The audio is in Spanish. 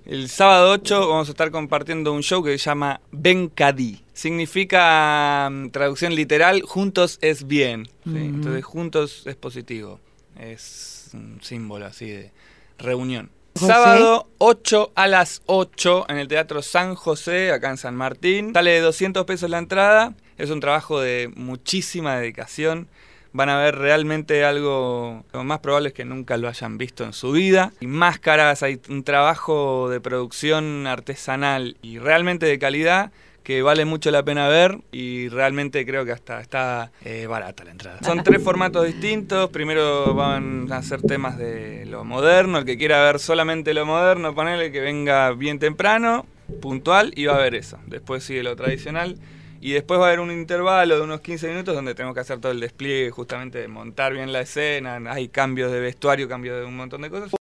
El sábado 8 vamos a estar compartiendo un show que se llama Bencadí. Significa, traducción literal, juntos es bien. ¿Sí? Entonces, juntos es positivo. Es un símbolo así de reunión. José. Sábado 8 a las 8 en el Teatro San José, acá en San Martín. Sale 200 pesos la entrada. Es un trabajo de muchísima dedicación. Van a ver realmente algo, lo más probable es que nunca lo hayan visto en su vida. Hay máscaras, hay un trabajo de producción artesanal y realmente de calidad que vale mucho la pena ver y realmente creo que hasta está barata la entrada. Son 3 formatos distintos. Primero van a hacer temas de lo moderno. El que quiera ver solamente lo moderno, ponele que venga bien temprano, puntual, y va a ver eso. Después sigue lo tradicional. Y después va a haber un intervalo de unos 15 minutos donde tenemos que hacer todo el despliegue justamente de montar bien la escena. Hay cambios de vestuario, cambios de un montón de cosas.